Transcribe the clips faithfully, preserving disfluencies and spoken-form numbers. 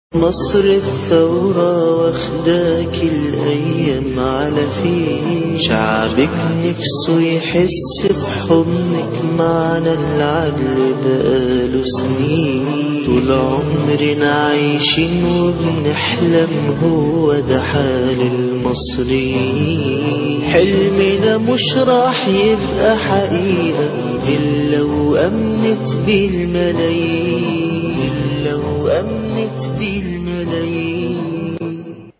مصر الثورة واخداك الأيام على فيه، شعبك نفسه يحس بحضنك معنا العدل بقاله سنين. طول عمرنا عايشين وبنحلم، هو ده حال المصريين. حلمنا مش راح يبقى حقيقة إلا وأمنت بالملايين، إلا وأمنت بالملايين.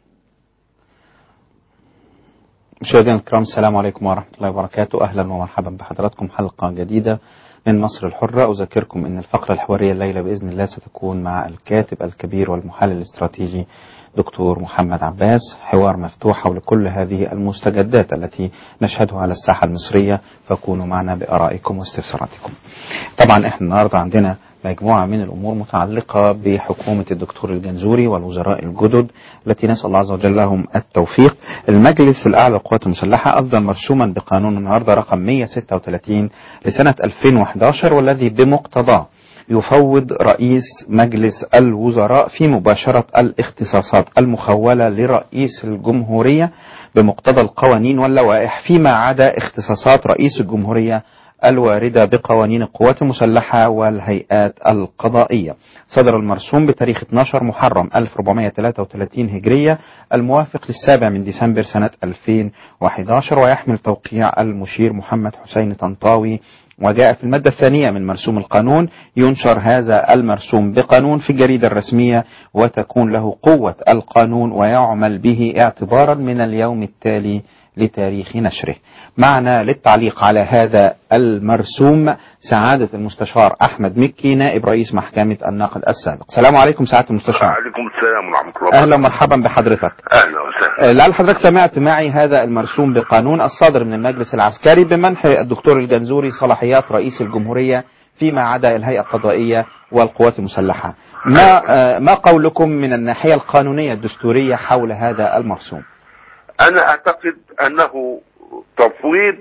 مشاهدينا الكرام، السلام عليكم ورحمة الله وبركاته. أهلا ومرحبا بحضراتكم حلقة جديدة من مصر الحرة. أذكركم أن الفقرة الحوارية الليلة بإذن الله ستكون مع الكاتب الكبير والمحلل الاستراتيجي دكتور محمد عباس. حوار مفتوح حول كل هذه المستجدات التي نشهدها على الساحة المصرية، فكونوا معنا بآرائكم واستفساراتكم. طبعا احنا النهاردة عندنا مجموعة من الأمور متعلقة بحكومة الدكتور الجنزوري والوزراء الجدد التي نسأل الله عز وجل لهم التوفيق. المجلس الأعلى للقوات المسلحة أصدر مرسوما بقانون النهاردة رقم مئة وستة وثلاثين لسنة ألفين وأحد عشر، والذي بمقتضاه يفوض رئيس مجلس الوزراء في مباشرة الاختصاصات المخولة لرئيس الجمهورية بمقتضى القوانين واللوائح، فيما عدا اختصاصات رئيس الجمهورية الواردة بقوانين القوات المسلحة والهيئات القضائية. صدر المرسوم بتاريخ اثني عشر محرم ألف وأربعمئة وثلاثة وثلاثين هجرية الموافق للسابع من ديسمبر سنة ألفين وأحد عشر، ويحمل توقيع المشير محمد حسين طنطاوي. وجاء في المادة الثانية من مرسوم القانون: ينشر هذا المرسوم بقانون في الجريدة الرسمية، وتكون له قوة القانون ويعمل به اعتبارا من اليوم التالي لتاريخ نشره. معنا للتعليق على هذا المرسوم سعادة المستشار أحمد مكي، نائب رئيس محكمة النقد السابق. السلام عليكم سعادة المستشار. وعليكم السلام ورحمة الله. أهلا ومرحبا بحضرتك. أهلا وسهلا. لعل حضرتك سمعت معي هذا المرسوم بقانون الصادر من المجلس العسكري بمنح الدكتور الجنزوري صلاحيات رئيس الجمهورية فيما عدا الهيئة القضائية والقوات المسلحة. ما ما قولكم من الناحية القانونية الدستورية حول هذا المرسوم؟ أنا أعتقد أنه تفويض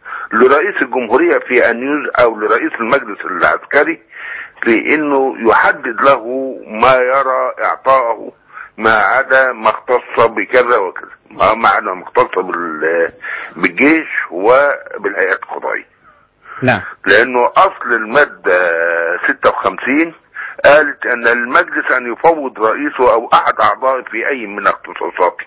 لرئيس الجمهورية في أن يز أو لرئيس المجلس العسكري في أنه يحدد له ما يرى إعطائه ما عدا ما اختص بكذا وكذا، ما عدا ما اختص بالجيش وبالهيئات القضائية. نعم. لأنه أصل المادة ستة وخمسين قالت أن المجلس أن يفوض رئيسه أو أحد أعضائه في أي من اختصاصاته.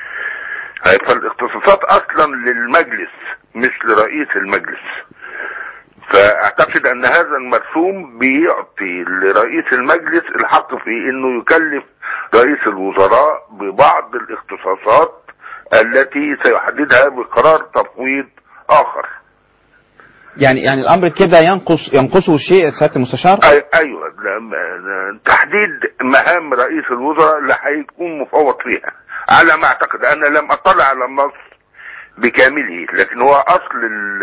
فالاختصاصات اصلا للمجلس مش لرئيس المجلس. فاعتقد ان هذا المرسوم بيعطي لرئيس المجلس الحق في انه يكلف رئيس الوزراء ببعض الاختصاصات التي سيحددها بقرار تفويض اخر. يعني يعني الامر كده ينقص ينقصه شيء سيادة المستشار؟ أي ايوه، تحديد مهام رئيس الوزراء اللي هيكون مفوض فيها على ما اعتقد. انا لم اطلع على النص بكامله، لكن هو اصل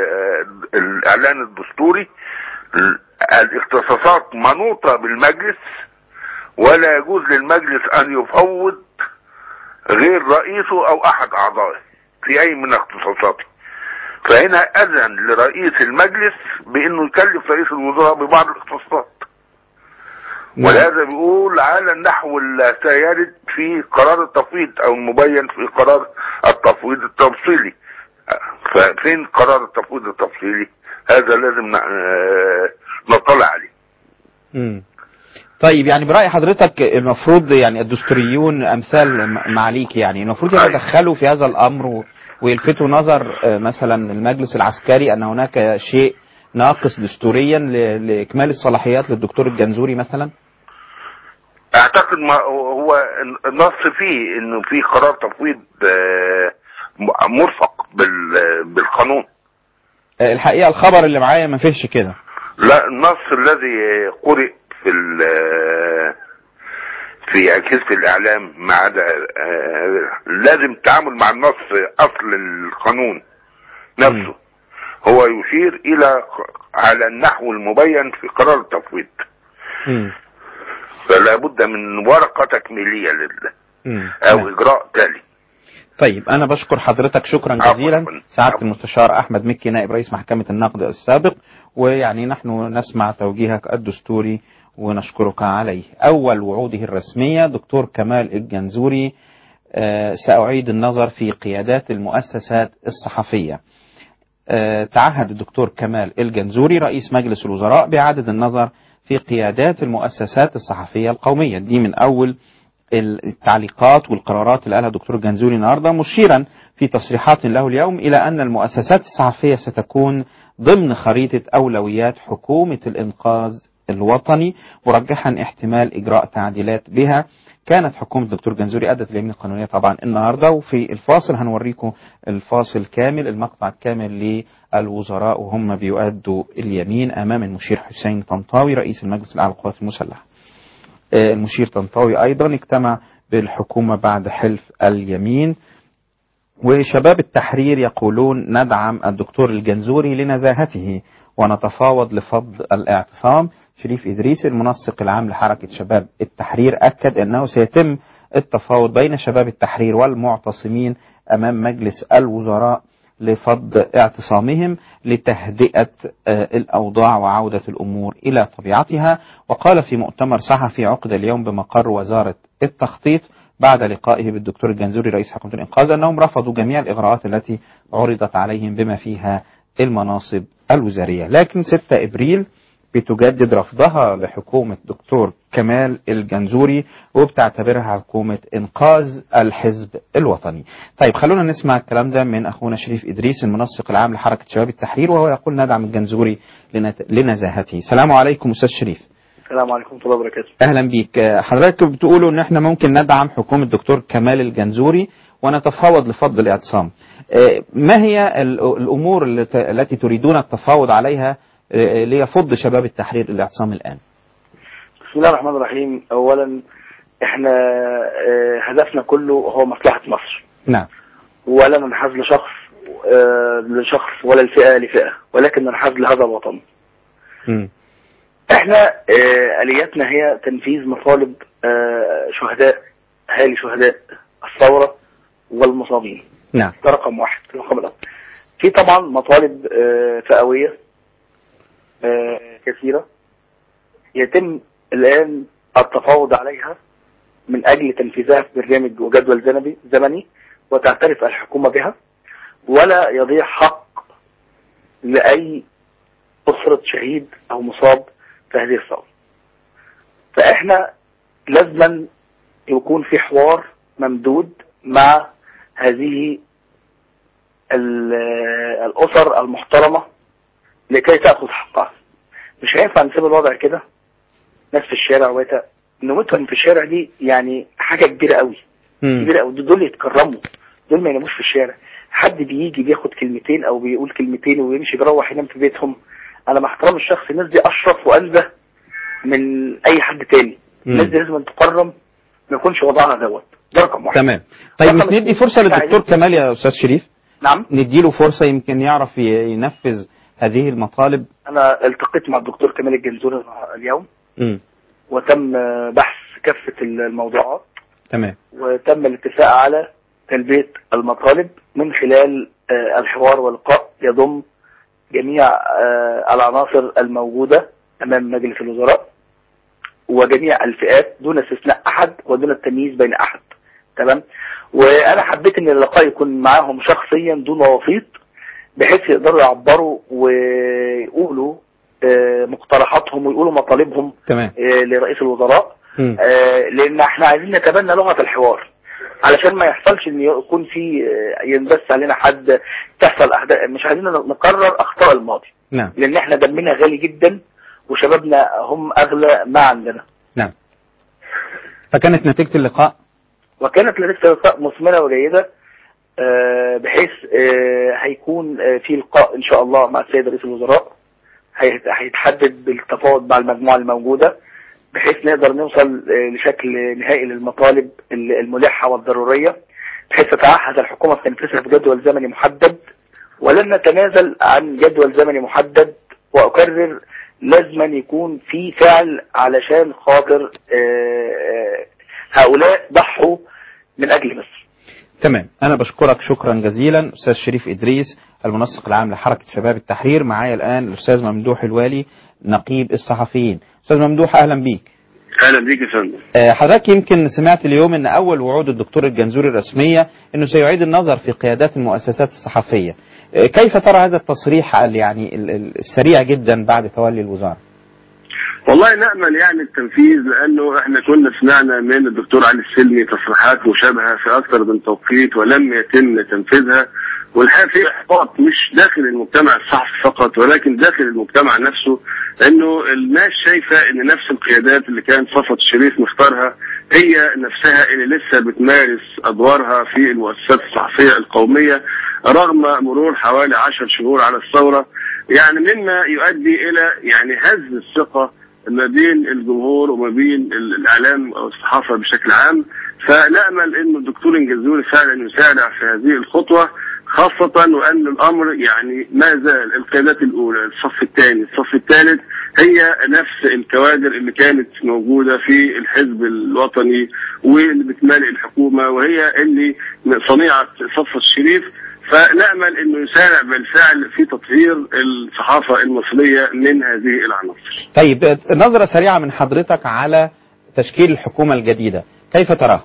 الاعلان الدستوري الاختصاصات منوطة بالمجلس، ولا يجوز للمجلس ان يفوض غير رئيسه او احد اعضائه في اي من اختصاصاته. فهنا اذن لرئيس المجلس بانه يكلف رئيس الوزراء ببعض الاختصاصات، ولهذا بيقول على النحو اللي سيرد في قرار التفويض او المبين في قرار التفويض التفصيلي. ففين قرار التفويض التفصيلي؟ هذا لازم نطلع عليه. امم طيب، يعني برأي حضرتك المفروض يعني الدستوريون امثال معاليك يعني المفروض يتدخلوا في هذا الامر ويلفتوا نظر مثلا المجلس العسكري ان هناك شيء ناقص دستوريا لإكمال الصلاحيات للدكتور الجنزوري مثلا؟ اعتقد ما هو النص فيه انه في قرار تفويض مرفق بالقانون. الحقيقة الخبر اللي معايا ما فيهش كده. لا، النص الذي قرئ في في أجهزة الإعلام ما عدا لازم التعامل مع النص أصل القانون نفسه. م. هو يشير الى على النحو المبين في قرار التفويض. فلا بد من ورقة تكميلية لله او م. اجراء تالي. طيب، انا بشكر حضرتك شكرا جزيلا سعادة المستشار احمد مكي، نائب رئيس محكمة النقد السابق. ويعني نحن نسمع توجيهك الدستوري ونشكرك عليه. أول وعوده الرسمية دكتور كمال الجنزوري، سأعيد النظر في قيادات المؤسسات الصحفية. تعهد الدكتور كمال الجنزوري رئيس مجلس الوزراء بإعادة النظر في قيادات المؤسسات الصحفية القومية. دي من أول التعليقات والقرارات اللي قالها الدكتور الجنزوري النهارده، مشيرا في تصريحات له اليوم إلى أن المؤسسات الصحفية ستكون ضمن خريطة أولويات حكومة الإنقاذ الوطني، مرجحا احتمال إجراء تعديلات بها. كانت حكومة الدكتور جنزوري أدت اليمين القانونية طبعا النهارده، وفي الفاصل هنوريكم الفاصل كامل، المقطع الكامل للوزراء وهم بيؤدوا اليمين أمام المشير حسين طنطاوي رئيس المجلس الأعلى للقوات المسلحة. المشير طنطاوي أيضا اجتمع بالحكومة بعد حلف اليمين. وشباب التحرير يقولون ندعم الدكتور الجنزوري لنزاهته ونتفاوض لفض الاعتصام. شريف إدريس المنسق العام لحركة شباب التحرير أكد أنه سيتم التفاوض بين شباب التحرير والمعتصمين أمام مجلس الوزراء لفض اعتصامهم لتهدئة الأوضاع وعودة الأمور إلى طبيعتها. وقال في مؤتمر صحفي عقد اليوم بمقر وزارة التخطيط بعد لقائه بالدكتور الجنزوري رئيس حكومة الإنقاذ أنهم رفضوا جميع الإغراءات التي عرضت عليهم بما فيها المناصب الوزارية. لكن ستة إبريل بتجدد رفضها لحكومة دكتور كمال الجنزوري وبتعتبرها حكومة إنقاذ الحزب الوطني. طيب خلونا نسمع الكلام ده من أخونا شريف إدريس المنسق العام لحركة شباب التحرير، وهو يقول ندعم الجنزوري لنزاهته. السلام عليكم أستاذ شريف. السلام عليكم ورحمة الله وبركاته. أهلا بيك. حضرتك بتقولوا إن إحنا ممكن ندعم حكومة دكتور كمال الجنزوري ونتفاوض لفض الاعتصام. ما هي الأمور التي تريدون التفاوض عليها ليفض شباب التحرير الاعتصام الآن؟ بسم الله الرحمن الرحيم. أولا إحنا هدفنا كله هو مصلحة مصر. نعم. ولا ننحاز لشخص لشخص ولا الفئة لفئة، ولكن ننحاز لهذا الوطن. م. احنا آلياتنا هي تنفيذ مطالب شهداء اهالي شهداء الثورة والمصابين. نعم. ده رقم واحد. رقم الأول في طبعا مطالب فئوية كثيرة يتم الآن التفاوض عليها من أجل تنفيذها في برنامج وجدول زمني وتعترف الحكومة بها، ولا يضيع حق لأي أسرة شهيد أو مصاب في هذه الثورة. فإحنا لازم يكون في حوار ممدود مع هذه الأسر المحترمة لكي تأخذ حقها. مش هينفع نسيب الوضع كده، ناس في الشارع ويتا نموتهم في الشارع دي يعني حاجة كبيرة قوي كبيرة قوي. دول يتكرموا، دول ما يناموش في الشارع. حد بيجي بياخد كلمتين أو بيقول كلمتين ويمشي بيروح ينام في بيتهم. أنا مع احترام الشخص، الناس دي أشرف وأنزه من أي حد تاني. الناس دي لازم تكرم، ما يكونش وضعها دوت. ده رقم واحد. تمام. طيب مش ندي فرصة للدكتور كمال يا أستاذ شريف؟ نعم. نديله فرصة يمكن يعرف ينفذ هذه المطالب. أنا التقيت مع الدكتور كمال الجنزوري اليوم م. وتم بحث كافة الموضوعات. تمام. وتم الاتفاق على تلبية المطالب من خلال الحوار واللقاء يضم جميع العناصر الموجودة أمام مجلس الوزراء وجميع الفئات دون استثناء أحد ودون التمييز بين أحد. تمام. وأنا حبيت أن اللقاء يكون معهم شخصيا دون وسيط، بحيث يقدروا يعبروا ويقولوا مقترحاتهم ويقولوا مطالبهم. تمام. لرئيس الوزراء. م. لأن احنا عايزين نتبنى لغة الحوار علشان ما يحصلش ان يكون في ينبث علينا حد تحصل احداث. مش عايزين نكرر اخطاء الماضي. نعم. لان احنا دمنا غالي جدا وشبابنا هم اغلى ما عندنا. نعم. فكانت نتيجة اللقاء وكانت نتيجة اللقاء مثمرة وجيدة، بحيث هيكون في لقاء ان شاء الله مع السيد رئيس الوزراء هيتحدد بالتفاوض مع المجموعة الموجودة، بحيث نقدر نوصل لشكل نهائي للمطالب الملحة والضرورية، بحيث تتعهد الحكومة بتنفيذها في جدول زمني محدد، ولن نتنازل عن جدول زمني محدد. وأكرر لازم يكون في فعل علشان خاطر هؤلاء ضحوا من أجل مصر. تمام. أنا بشكرك شكرا جزيلا أستاذ شريف إدريس المنسق العام لحركة شباب التحرير. معايا الآن الأستاذ ممدوح الوالي نقيب الصحفيين. أستاذ ممدوح أهلا بيك. اهلا بيك يا فندم. حضرتك يمكن سمعت اليوم ان اول وعود الدكتور الجنزوري الرسميه انه سيعيد النظر في قيادات المؤسسات الصحفيه. كيف ترى هذا التصريح يعني السريع جدا بعد تولي الوزاره؟ والله نأمل يعني التنفيذ، لانه احنا كنا سمعنا من الدكتور علي السلمي تصريحات مشابهه في اكثر من توقيت ولم يتم تنفيذها، والحقيقه في احباط مش داخل المجتمع الصحفي فقط ولكن داخل المجتمع نفسه، انه الناس شايفه ان نفس القيادات اللي كان صفوت الشريف مختارها هي نفسها اللي لسه بتمارس ادوارها في المؤسسات الصحفيه القوميه رغم مرور حوالي عشر شهور على الثوره، يعني مما يؤدي الى يعني هز الثقه ما بين الجمهور وما بين الاعلام او الصحافه بشكل عام. فنامل انه الدكتور الجنزوري فعلا يسارع في هذه الخطوه، خاصة وأن الأمر يعني ما زال القيادات الأولى الصف الثاني الصف الثالث هي نفس الكوادر اللي كانت موجودة في الحزب الوطني واللي بتمالئ الحكومة وهي اللي صنيعة صف الشريف. فنأمل أنه يسارع بالفعل في تطهير الصحافة المصرية من هذه العناصر. طيب نظرة سريعة من حضرتك على تشكيل الحكومة الجديدة كيف تراه؟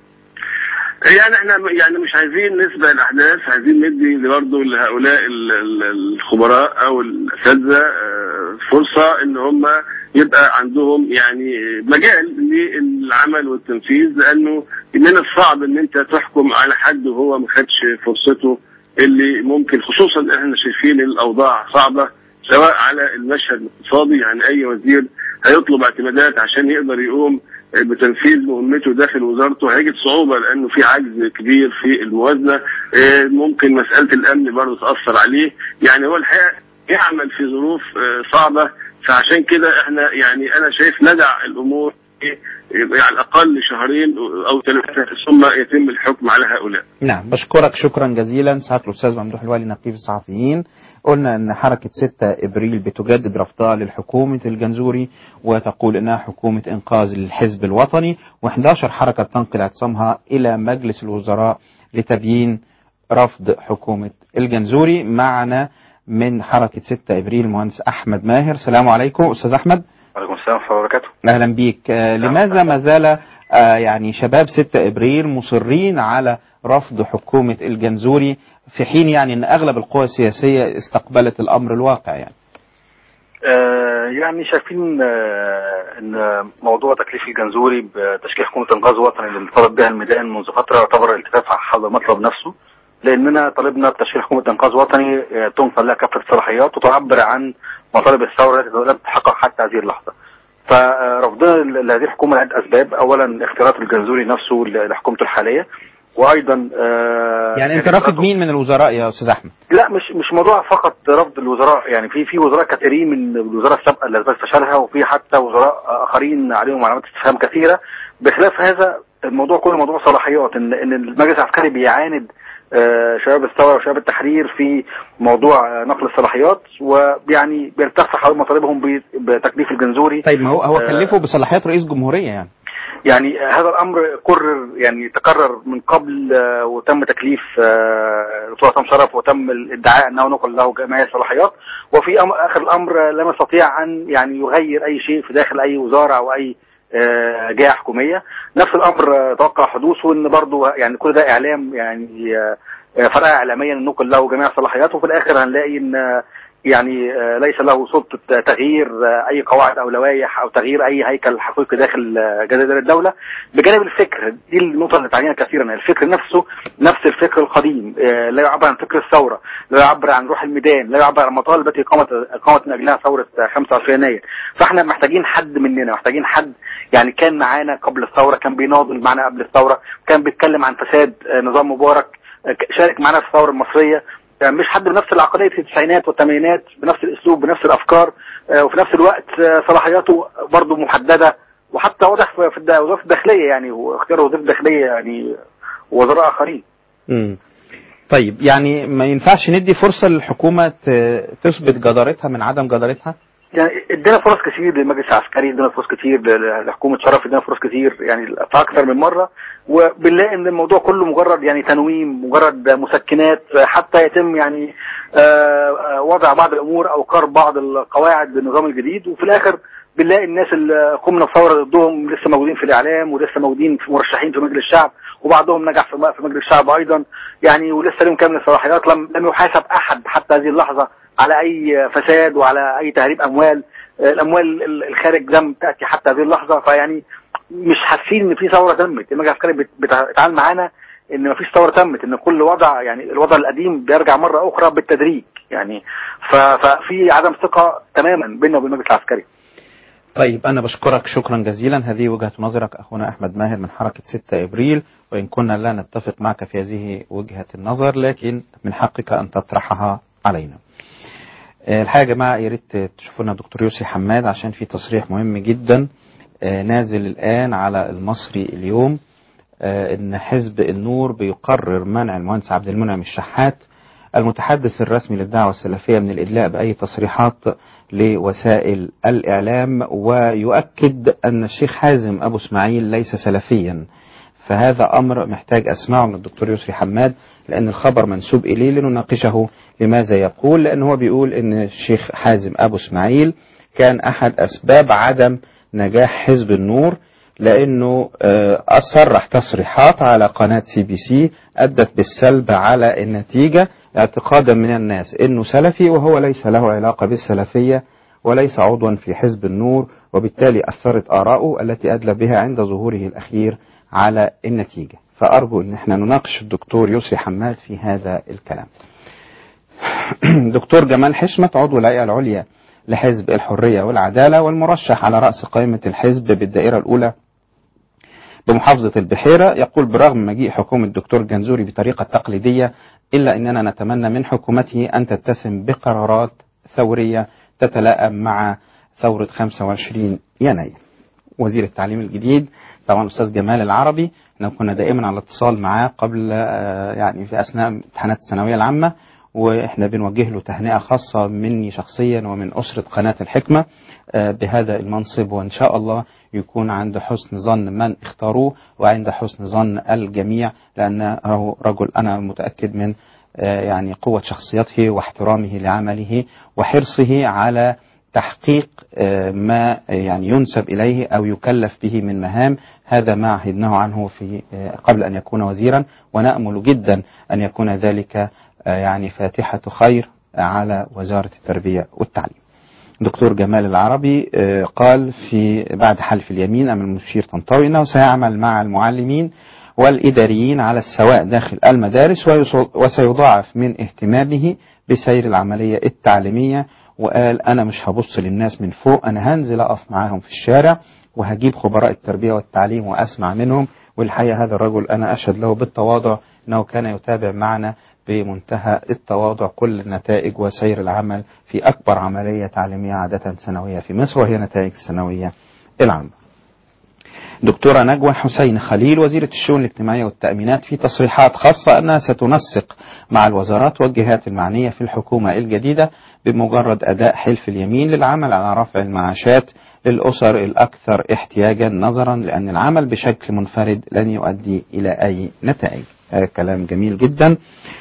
يعني احنا يعني مش عايزين نسبق الاحداث، عايزين ندي برضه لهؤلاء الخبراء او الاساتذه فرصه ان هم يبقى عندهم يعني مجال للعمل والتنفيذ، لانه من الصعب ان انت تحكم على حد وهو ما خدش فرصته اللي ممكن، خصوصا احنا شايفين الاوضاع صعبه سواء على المشهد الاقتصادي، يعني اي وزير هيطلب اعتمادات عشان يقدر يقوم بتنفيذ مهمته داخل وزارته هيجد صعوبة لأنه في عجز كبير في الموازنة، ممكن مسألة الأمن برضه تأثر عليه، يعني هو الحقيقة يعمل في ظروف صعبة. فعشان كده احنا يعني أنا شايف ندع الأمور على الأقل شهرين أو ثلاثة ثم يتم الحكم على هؤلاء. نعم بشكرك شكرا جزيلا سعادة الأستاذ ممدوح الوالي نقيب الصحفيين. قلنا أن حركة ستة إبريل بتجدد رفضها للحكومة الجنزوري وتقول أنها حكومة إنقاذ للحزب الوطني، وإحدى عشرة حركة تنقل اعتصامها إلى مجلس الوزراء لتبيين رفض حكومة الجنزوري. معنا من حركة ستة إبريل المهندس أحمد ماهر. السلام عليكم أستاذ أحمد. وعليكم السلام ورحمة الله وبركاته. أهلا بيك. آه لماذا ما زال آه يعني شباب ستة إبريل مصرين على رفض حكومة الجنزوري في حين يعني أن أغلب القوى السياسية استقبلت الأمر الواقع؟ يعني آه يعني شايفين آه أن موضوع تكليف الجنزوري بتشكيل حكومة إنقاذ وطني اللي طلب بها الميدان منذ فترة يعتبر التفاف حول المطلب نفسه، لأننا طلبنا بتشكيل حكومة إنقاذ وطني آه تنقل لها كافة الصلاحيات وتعبر عن مطالب الثورة التي لم تتحقق حتى هذه اللحظة. فرفضنا لهذه الحكومة لعدة أسباب. أولا اختيارات الجنزوري نفسه لحكومته الحالية، وايضا آه يعني انت رافض مين من الوزراء يا استاذ احمد؟ لا مش مش موضوع فقط رفض الوزراء، يعني في في وزراء كثيرين من الوزراء السابقه اللي اثبت فشلها، وفي حتى وزراء اخرين عليهم علامات استفهام كثيره. بخلاف هذا الموضوع كله موضوع صلاحيات، ان ان المجلس العسكري بيعاند آه شباب الثوره وشباب التحرير في موضوع نقل الصلاحيات، ويعني بيرتفع حول مطالبهم بتكليف الجنزوري. طيب ما هو هو كلفه آه بصلاحيات رئيس جمهوريه يعني. يعني هذا الامر قرر يعني تكرر من قبل آه وتم تكليف الدكتور عصام شرف وتم الادعاء انه نقل له جميع الصلاحيات، وفي اخر الامر لم يستطيع ان يعني يغير اي شيء في داخل اي وزاره او اي آه جهه حكوميه. نفس الامر توقع حدوثه، ان برضه يعني كل ده اعلام يعني آه فرقه اعلاميا نقل له جميع الصلاحيات، وفي الاخر هنلاقي ان يعني ليس له سلطة تغيير أي قواعد أو لوائح أو تغيير أي هيكل حقيقي داخل جدار الدولة. بجانب الفكر، دي النقطة اللي تعنيها كثيرا، الفكر نفسه نفس الفكر القديم، لا يعبر عن فكر الثورة، لا يعبر عن روح الميدان، لا يعبر عن مطالب التي قامت قامت من أجلها ثورة خمسة وعشرين يناير. فاحنا محتاجين حد مننا، محتاجين حد يعني كان معانا قبل الثورة، كان بيناضل معنا قبل الثورة، كان بيتكلم عن فساد نظام مبارك، شارك معنا في الثورة المصرية، يعني مش حد بنفس العقلية في التسعينات والثمانينات، بنفس الاسلوب بنفس الافكار، وفي نفس الوقت صلاحياته برضه محددة، وحتى واضح في وزارة الداخلية يعني واختيار وزارة الداخلية يعني وزراء اخرين. امم طيب يعني ما ينفعش ندي فرصة للحكومة تثبت جدارتها من عدم جدارتها؟ يعني ادينا فرص كتير للمجلس العسكري، ادينا فرص كتير لحكومه شرف، ادينا فرص كتير يعني في اكثر من مره، وبنلاقي ان الموضوع كله مجرد يعني تنويم، مجرد مسكنات حتى يتم يعني وضع بعض الامور او كر بعض القواعد بالنظام الجديد، وفي الاخر بنلاقي الناس اللي قمنا بثوره ضدهم لسه موجودين في الاعلام، ولسه موجودين في مرشحين في مجلس الشعب، وبعضهم نجح في مجلس الشعب ايضا يعني، ولسه لهم كامل الصلاحيات. لم لم يحاسب احد حتى هذه اللحظه على اي فساد وعلى اي تهريب اموال، الاموال الخارج لم تاتي حتى هذه اللحظه. فيعني مش حاسين ان في ثوره تمت. المجلس العسكري بيتعامل معانا ان ما فيش ثوره تمت، ان كل وضع يعني الوضع القديم بيرجع مره اخرى بالتدريج يعني. ففي عدم ثقه تماما بيننا وبين المجلس العسكري. طيب أنا بشكرك شكرا جزيلا. هذه وجهة نظرك أخونا أحمد ماهر من حركة ستة إبريل، وإن كنا لا نتفق معك في هذه وجهة النظر لكن من حقك أن تطرحها علينا. الحقيقة يا جماعة يا ريت تشوفوا لنا دكتور يوسف حماد عشان في تصريح مهم جدا نازل الآن على المصري اليوم، إن حزب النور بيقرر منع المهندس عبد المنعم الشحات المتحدث الرسمي للدعوة السلفية من الإدلاء بأي تصريحات لوسائل الإعلام، ويؤكد أن الشيخ حازم أبو اسماعيل ليس سلفيا. فهذا أمر محتاج أسمعه من الدكتور يسري حماد، لأن الخبر منسوب إليه لنناقشه. لماذا يقول؟ لأنه هو بيقول أن الشيخ حازم أبو اسماعيل كان أحد أسباب عدم نجاح حزب النور، لأنه أصرح تصريحات على قناة سي بي سي أدت بالسلب على النتيجة، اعتقادا من الناس أنه سلفي وهو ليس له علاقة بالسلفية وليس عضوا في حزب النور، وبالتالي أثرت آراؤه التي أدلى بها عند ظهوره الأخير على النتيجة. فأرجو أن احنا نناقش الدكتور يسري حماد في هذا الكلام. دكتور جمال حشمت عضو الهيئة العليا لحزب الحرية والعدالة والمرشح على رأس قائمة الحزب بالدائرة الأولى بمحافظة البحيرة، يقول برغم مجيء حكومة الدكتور جنزوري بطريقة تقليدية إلا أننا نتمنى من حكومته أن تتسم بقرارات ثورية تتلائم مع ثورة خمسة وعشرين يناير. وزير التعليم الجديد طبعا الأستاذ جمال العربي، احنا كنا دائما على اتصال معاه قبل يعني في أثناء امتحانات الثانوية العامة، وإحنا بنوجه له تهنئة خاصة مني شخصيا ومن أسرة قناة الحكمة بهذا المنصب، وإن شاء الله يكون عند حسن ظن من اختاروه وعند حسن ظن الجميع، لأنه رجل أنا متأكد من يعني قوة شخصيته واحترامه لعمله وحرصه على تحقيق ما يعني ينسب إليه أو يكلف به من مهام. هذا ما عهدناه عنه في قبل أن يكون وزيرا، ونأمل جدا أن يكون ذلك يعني فاتحة خير على وزارة التربية والتعليم. دكتور جمال العربي قال في بعد حلف اليمين أمام المشير طنطاوي أنه سيعمل مع المعلمين والإداريين على السواء داخل المدارس، وسيضاعف من اهتمامه بسير العملية التعليمية. وقال أنا مش هبص للناس من فوق، أنا هنزل أقف معاهم في الشارع وهجيب خبراء التربية والتعليم وأسمع منهم. والحقيقة هذا الرجل أنا أشهد له بالتواضع أنه كان يتابع معنا بمنتهى التواضع كل النتائج وسير العمل في أكبر عملية تعليمية عادة سنوية في مصر، وهي نتائج الثانوية العامة. دكتورة نجوى حسين خليل وزيرة الشؤون الاجتماعية والتأمينات في تصريحات خاصة أنها ستنسق مع الوزارات والجهات المعنية في الحكومة الجديدة بمجرد أداء حلف اليمين للعمل على رفع المعاشات للأسر الأكثر احتياجا، نظرا لأن العمل بشكل منفرد لن يؤدي إلى أي نتائج. آه كلام جميل جدا.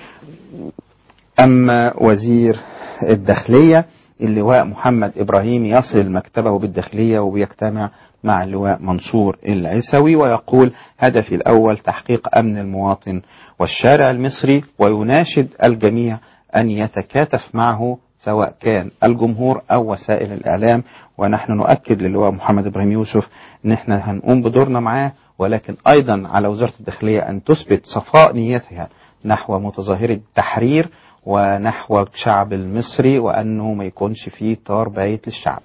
أما وزير الداخلية اللواء محمد إبراهيم يصل مكتبه بالداخلية وبيجتمع مع اللواء منصور العسوي، ويقول هدفي الأول تحقيق أمن المواطن والشارع المصري، ويناشد الجميع أن يتكاتف معه سواء كان الجمهور أو وسائل الإعلام. ونحن نؤكد للواء محمد إبراهيم يوسف أن احنا هنقوم بدورنا معاه، ولكن أيضا على وزارة الداخلية أن تثبت صفاء نيتها نحو متظاهري التحرير ونحو الشعب المصري، وأنه ما يكونش فيه طار بايت للشعب.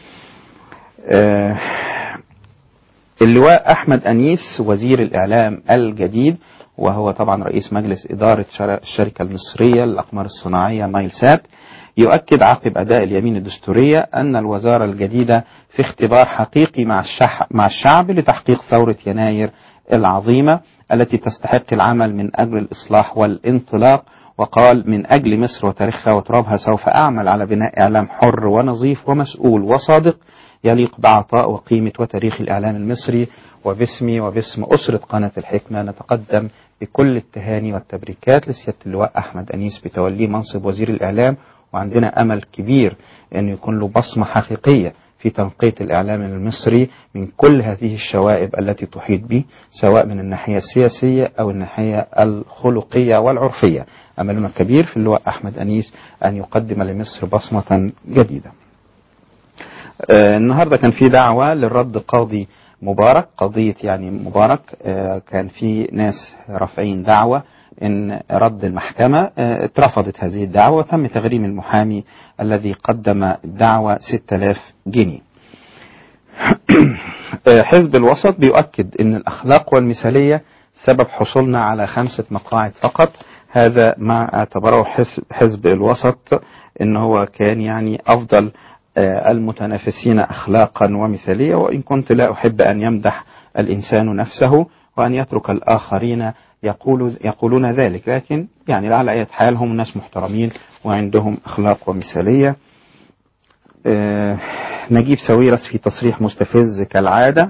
آه اللواء أحمد أنيس وزير الإعلام الجديد، وهو طبعا رئيس مجلس إدارة الشركة المصرية للأقمار الصناعية نايل سات، يؤكد عقب أداء اليمين الدستورية أن الوزارة الجديدة في اختبار حقيقي مع مع الشعب لتحقيق ثورة يناير العظيمة التي تستحق العمل من أجل الإصلاح والانطلاق، وقال: من أجل مصر وتاريخها وترابها سوف أعمل على بناء إعلام حر ونظيف ومسؤول وصادق يليق بعطاء وقيمة وتاريخ الإعلام المصري. وباسمي وباسم أسرة قناة الحكمة نتقدم بكل التهاني والتبريكات لسيادة اللواء أحمد أنيس بتوليه منصب وزير الإعلام، وعندنا أمل كبير أن يكون له بصمة حقيقية في تنقية الإعلام المصري من كل هذه الشوائب التي تحيط به، سواء من الناحية السياسية أو الناحية الخلقية والعرفية. أملنا كبير في اللواء أحمد أنيس أن يقدم لمصر بصمة جديدة. آه النهاردة كان في دعوة للرد قاضي مبارك، قضية يعني مبارك. آه كان في ناس رافعين دعوة إن رد المحكمة. آه اترفضت هذه الدعوة وتم تغريم المحامي الذي قدم الدعوة ستة آلاف جنيه. آه حزب الوسط بيؤكد إن الأخلاق والمثالية سبب حصولنا على خمسة مقاعد فقط. هذا ما اعتبره حزب, حزب الوسط إن هو كان يعني أفضل المتنافسين أخلاقا ومثالية، وإن كنت لا أحب أن يمدح الإنسان نفسه وأن يترك الآخرين يقول يقولون ذلك، لكن يعني على أي حال هم ناس محترمين وعندهم أخلاق ومثالية. آه نجيب ساويرس في تصريح مستفز كالعادة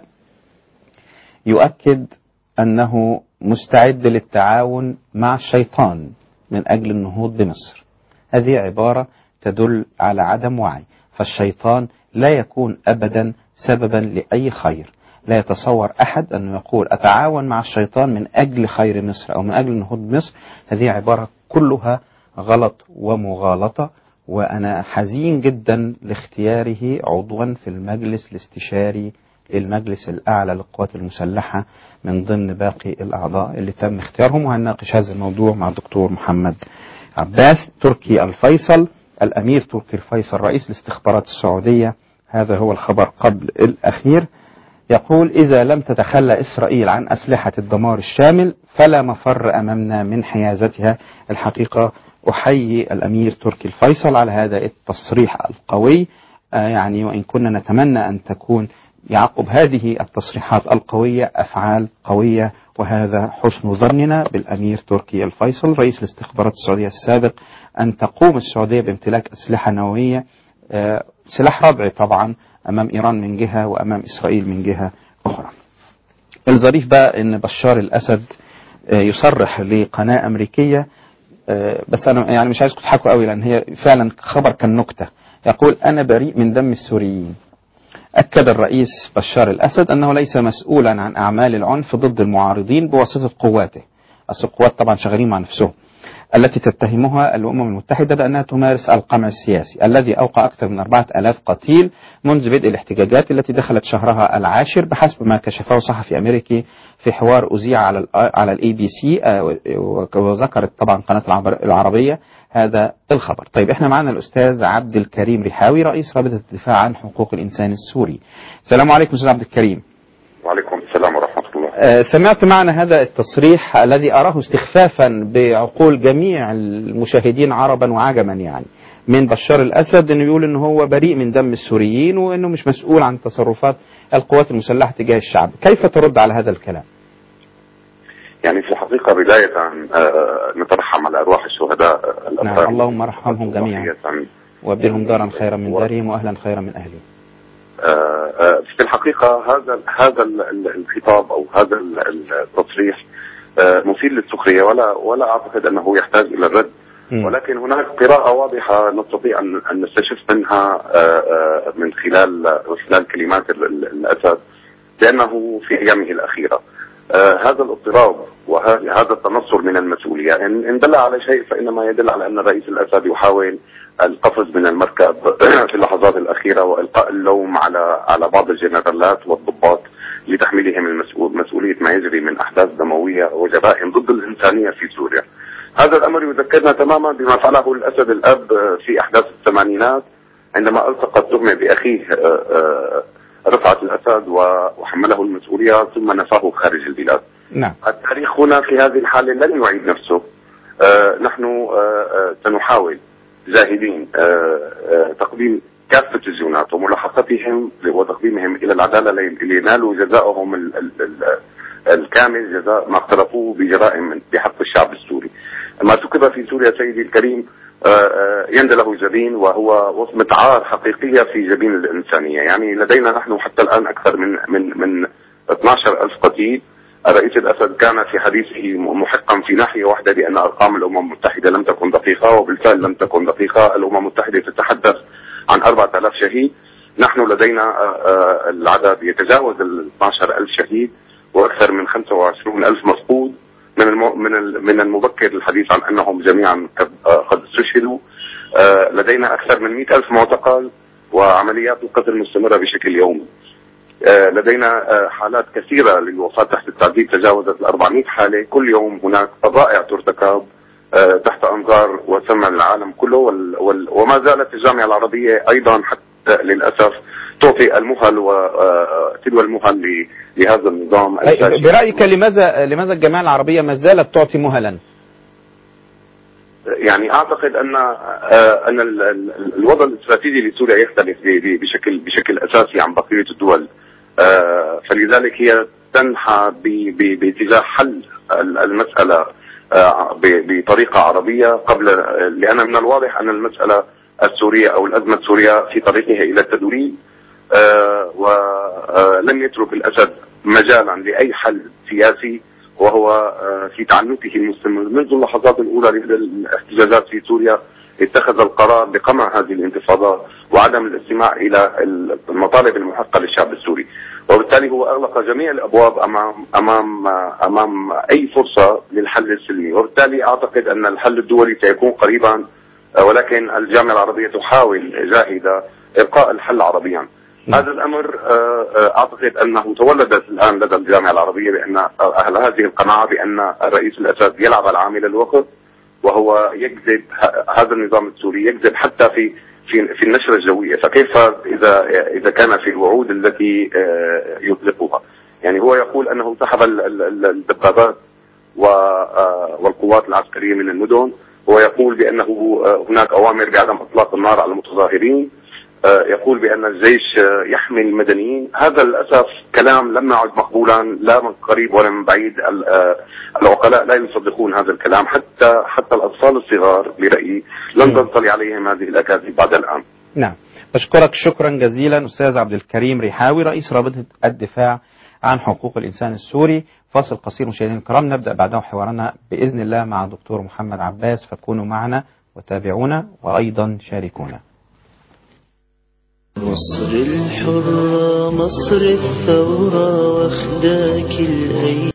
يؤكد أنه مستعد للتعاون مع الشيطان من أجل النهوض بمصر. هذه عبارة تدل على عدم وعي، فالشيطان لا يكون أبدا سببا لأي خير. لا يتصور أحد أنه يقول أتعاون مع الشيطان من أجل خير مصر أو من أجل نهوض مصر. هذه عبارة كلها غلط ومغالطة، وأنا حزين جدا لاختياره عضوا في المجلس الاستشاري للمجلس الأعلى للقوات المسلحة من ضمن باقي الأعضاء اللي تم اختيارهم. وهنناقش هذا الموضوع مع الدكتور محمد عباس. تركي الفيصل، الأمير تركي الفيصل رئيس الاستخبارات السعودية، هذا هو الخبر قبل الأخير، يقول: إذا لم تتخلى إسرائيل عن أسلحة الدمار الشامل فلا مفر أمامنا من حيازتها. الحقيقة أحيي الأمير تركي الفيصل على هذا التصريح القوي، آه يعني وإن كنا نتمنى أن تكون يعقب هذه التصريحات القوية أفعال قوية، وهذا حسن ظننا بالأمير تركي الفيصل رئيس الاستخبارات السعودية السابق أن تقوم السعودية بامتلاك أسلحة نووية، آه سلاح ردعي طبعا أمام إيران من جهة وأمام إسرائيل من جهة أخرى. الظريف بقى أن بشار الأسد آه يصرح لقناة أمريكية، آه بس أنا يعني مش عايزكم تضحكوا قوي لأن هي فعلا خبر كان نكتة. يقول: أنا بريء من دم السوريين. أكد الرئيس بشار الأسد أنه ليس مسؤولا عن أعمال العنف ضد المعارضين بواسطة قواته، أصل القوات طبعا شغالين مع نفسهم، التي تتهمها الأمم المتحدة بأنها تمارس القمع السياسي الذي أوقع أكثر من أربعة آلاف قتيل منذ بدء الاحتجاجات التي دخلت شهرها العاشر بحسب ما كشفه صحفي أمريكي في حوار أذيع على على الاي بي سي، وذكرت طبعا قناة العربية هذا الخبر. طيب احنا معنا الأستاذ عبد الكريم رحاوي رئيس رابطة الدفاع عن حقوق الإنسان السوري. السلام عليكم أستاذ عبد الكريم. وعليكم السلام ورحمة الله. أه سمعت معنا هذا التصريح الذي أراه استخفافا بعقول جميع المشاهدين عربا وعجما يعني من بشار الأسد، أنه يقول أنه هو بريء من دم السوريين وأنه مش مسؤول عن تصرفات القوات المسلحة تجاه الشعب. كيف ترد على هذا الكلام؟ يعني في الحقيقة بداية آه نترحم على أرواح الشهداء الأبرار. نعم اللهم ارحمهم جميعا وابدلهم دارا خيرا من دارهم وأهلا خيرا من أهلهم. في الحقيقة هذا هذا الخطاب أو هذا التصريح مثير للسخرية ولا ولا أعتقد أنه يحتاج إلى الرد، ولكن هناك قراءة واضحة نستطيع أن نستشف منها من خلال خلال كلمات الأسد بأنه في أيامه الأخيرة هذا الاضطراب وهذا التنصر من المسؤولية إن دل على شيء فإنما يدل على أن الرئيس الأسد يحاول القفز من المركب في اللحظات الأخيرة وإلقاء اللوم على على بعض الجنرالات والضباط لتحميلهم المسؤول مسؤولية ما يجري من أحداث دموية وجرائم ضد الإنسانية في سوريا. هذا الأمر يذكرنا تماما بما فعله الأسد الأب في أحداث الثمانينات عندما التقى التهمة بأخيه رفعت الأسد وحمله المسؤولية ثم نفاه خارج البلاد. نعم. التاريخ هنا في هذه الحالة لن يعيد نفسه. آه نحن آه آه سنحاول جاهدين تقديم كافة الزيونات وملاحقتهم وتقديمهم إلى العدالة لينالوا جزاءهم الكامل، جزاء ما اقترفوه بجرائم بحق الشعب السوري. ما سكب في سوريا سيدي الكريم يندى له جبين، وهو وصمة عار حقيقية في جبين الإنسانية. يعني لدينا نحن حتى الآن أكثر من من من اثني عشر ألف قتيل. الرئيس الأسد كان في حديثه محقا في ناحية واحدة بأن أرقام الأمم المتحدة لم تكن دقيقة، وبالفعل لم تكن دقيقة. الأمم المتحدة تتحدث عن أربعة آلاف شهيد، نحن لدينا العدد يتجاوز ال اثني عشر ألف شهيد وأكثر من خمسة وعشرين ألف مفقود. من من من المبكر الحديث عن أنهم جميعا قد استشهدوا. لدينا أكثر من مئة ألف معتقل، وعمليات القتل مستمرة بشكل يومي. لدينا حالات كثيرة للوفاة تحت التعذيب تجاوزت ال أربعمئة حالة. كل يوم هناك فظائع ترتكب تحت أنظار وسمع العالم كله، وما زالت الجامعة العربية أيضا حتى للأسف تعطي المهل وتلو المهل لهذا النظام. برأيك لماذا لماذا الجامعة العربية ما زالت تعطي مهلا؟ يعني أعتقد أن أن الوضع الاستراتيجي لسوريا يختلف بشكل بشكل أساسي عن بقية الدول، فلذلك هي تنحى باتجاه حل المسألة بطريقة عربية قبل، لأن من الواضح أن المسألة السورية أو الأزمة السورية في طريقها إلى التدوير، ولم يترك الأسد مجالا لأي حل سياسي، وهو في تعنته المستمر منذ اللحظات الأولى للاحتجاجات في سوريا اتخذ القرار بقمع هذه الانتفاضات وعدم الاستماع إلى المطالب المحقة للشعب السوري، وبالتالي هو أغلق جميع الأبواب أمام أمام أمام أي فرصة للحل السلمي. وبالتالي أعتقد أن الحل الدولي سيكون قريبا، ولكن الجامعة العربية تحاول جاهدة إبقاء الحل عربيا. هذا الأمر أعتقد أنه تولدت الآن لدى الجامعة العربية بأن أهل هذه القناعة بأن الرئيس الأسد يلعب العامل الوقت، وهو يكذب هذا النظام السوري، يكذب حتى في في في النشرة الجوية. فكيف إذا إذا كان في الوعود التي يطلقها؟ يعني هو يقول أنه سحب الدبابات والقوات العسكرية من المدن، ويقول بأنه هناك أوامر بعدم إطلاق النار على المتظاهرين، يقول بأن الجيش يحمي المدنيين. هذا للأسف كلام لم يعد مقبولا لا من قريب ولا من بعيد. العقلاء لا يصدقون هذا الكلام، حتى حتى الأطفال الصغار برأيي لن تنطلي عليهم هذه الأكاذيب بعد الآن. نعم، بشكرك شكرا جزيلا أستاذ عبد الكريم ريحاوي رئيس رابطة الدفاع عن حقوق الإنسان السوري. فاصل قصير مشاهدينا الكرام، نبدأ بعده حوارنا بإذن الله مع الدكتور محمد عباس، فكونوا معنا وتابعونا وأيضا شاركونا. مصر الحرة مصر الثورة واخداك الأيام.